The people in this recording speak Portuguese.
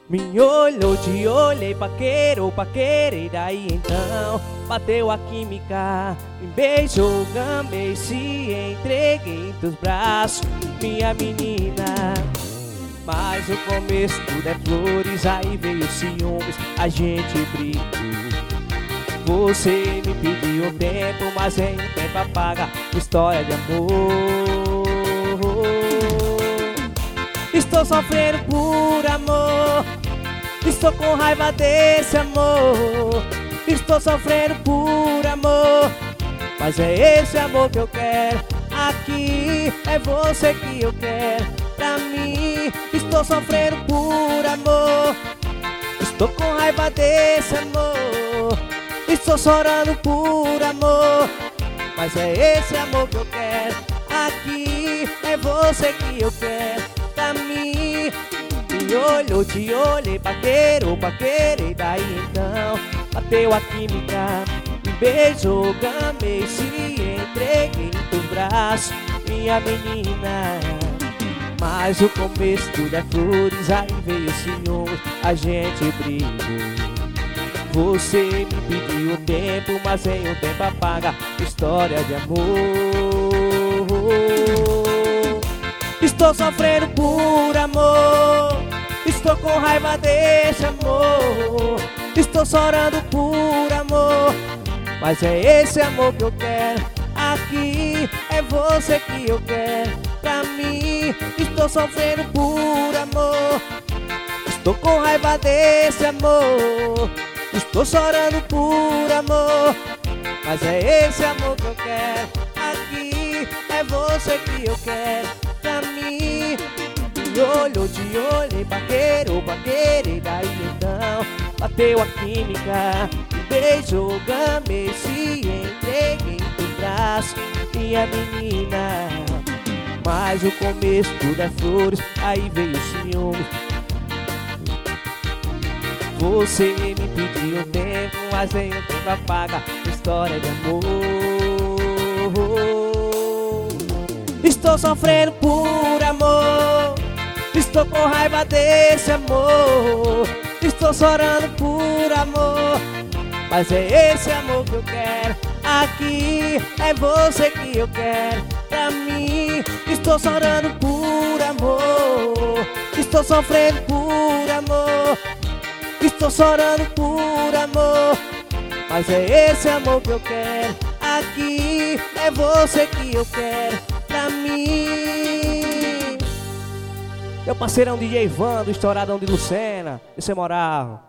Me olhou, te olhei, paquerou, paquerei. Daí então bateu a química. Me beijou, gamei, se entreguei em teus braços, minha menina. Mas o começo tudo é flores, aí veio ciúmes, a gente brigou. Você me pediu um tempo, mas em um tempo apaga história de amor. Estou sofrendo por amor, estou com raiva desse amor. Estou sofrendo por amor, mas é esse amor que eu quero. Aqui é você que eu quero pra mim. Estou sofrendo por amor, estou com raiva desse amor. Estou chorando por amor, mas é esse amor que eu quero. Aqui é você que eu quero pra mim. Me olhou, te olhei, paquerou, paquerei. Daí então bateu a química. Me beijou, gamei, se entreguei em teus braços, minha menina. Mas o começo tudo é flores, aí veio ciúmes, a gente brigou. Você me pediu um tempo, mas em um tempo apaga história de amor. Estou sofrendo por amor, estou com raiva desse amor. Estou chorando por amor, mas é esse amor que eu quero. Aqui é você que eu quero pra mim. Estou sofrendo por amor, estou com raiva desse amor. Estou chorando por amor, mas é esse amor que eu quero. Aqui é você que eu quero pra mim. Me olhou, te olhei, paquerou, paquerei. Daí então bateu a química. Me beijou, gamei, se entreguei em teus braços, minha menina. Mas o começo tudo é flores, aí veio o ciúme. Você me pediu um tempo, mas em um tempo apaga história de amor. Estou sofrendo por amor, estou com raiva desse amor. Estou chorando por amor, mas é esse amor que eu quero. Aqui é você que eu quero pra mim. Estou chorando por amor, estou sofrendo por amor. Estou chorando por amor, mas é esse amor que eu quero. Aqui é você que eu quero pra mim. Meu parceirão DJ Vando, estouradão de Lucena, esse é moral.